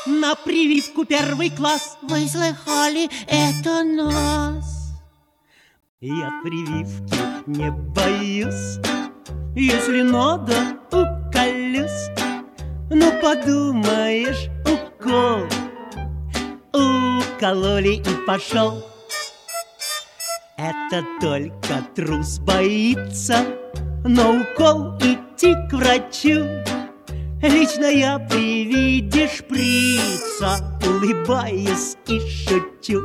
на прививку первый класс. Вы слыхали, это нас. Я прививки не боюсь, если надо, уколюсь. Ну, подумаешь, укол. Укололи и пошел. Это только трус боится на укол идти к врачу. Лично я при виде шприца улыбаюсь и шучу.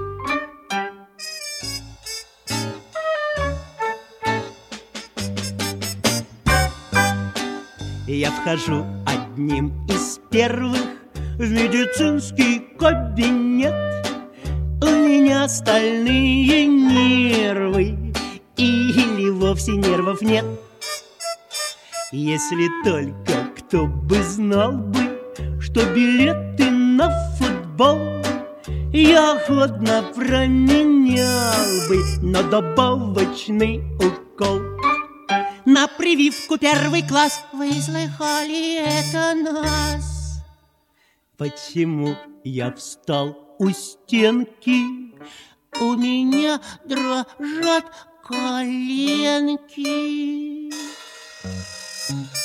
Я вхожу одним из первых в медицинский кабинет. У меня стальные нервы или вовсе нервов нет. Если только кто бы знал бы, что билеты на футбол я охотно променял бы на добавочный укол. На прививку первый класс. Вы слыхали, это нас. Почему я встал у стенки? У меня дрожат коленки.